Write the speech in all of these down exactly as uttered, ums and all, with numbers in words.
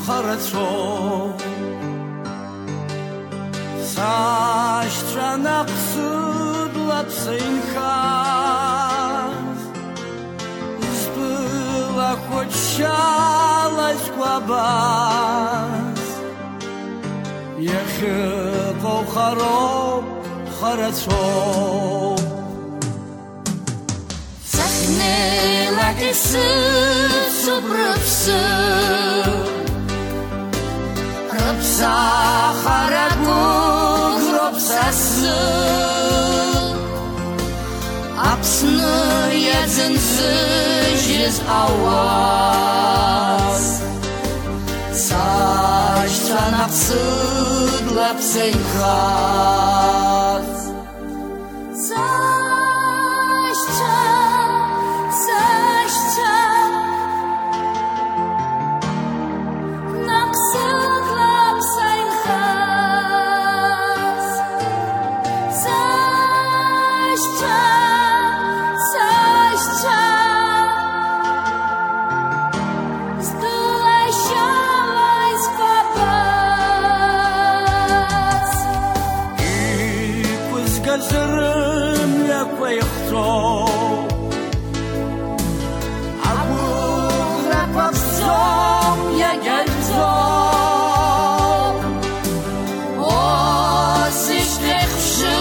ხარაცო საშტრანაყსუდ ლაფსინხას ზბლა ხოჩალას ყვაბას ეხე ყოხარო ხარაცო Нелакисы субрыпсы Рыпса харагу гробсасы Апсны ядзынсы жез ауаз Саштан апсы длапсынхаз Газрым яквайхто Агугра павсом ягельцом Осиштех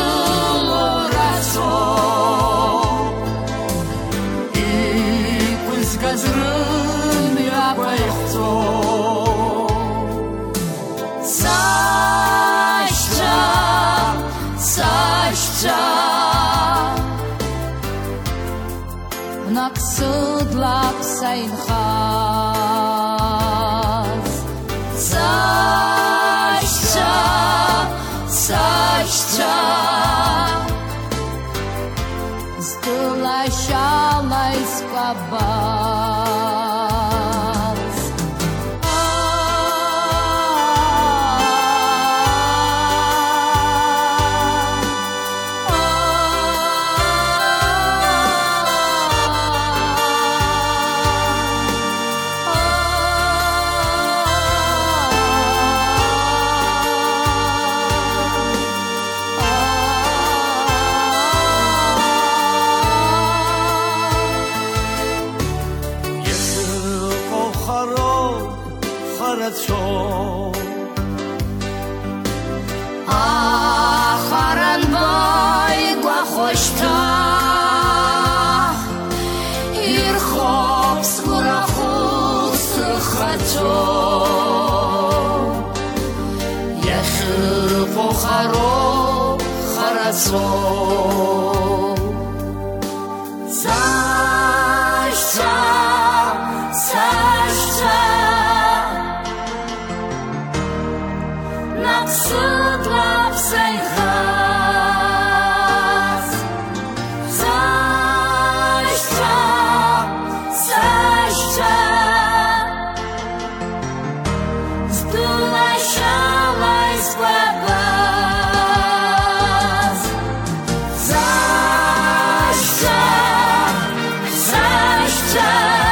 вшилорацом И пусть газрым яквайхто Naqsud lapsayinxaz Saçça, saçça Zdılaşalay skabaz Ахаран бай гвахошта Ирхопс гурахус хачо Яхы похаро харацо Сашча, сашча Naqsud lapsayinxaz Saçça, saçça Zdılaşalay skabaz Saçça, saçça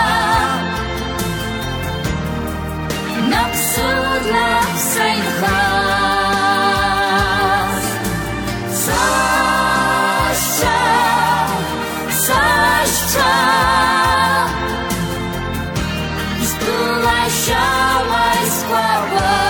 Naqsud lapsayinxaz Zdılaşalay skabaz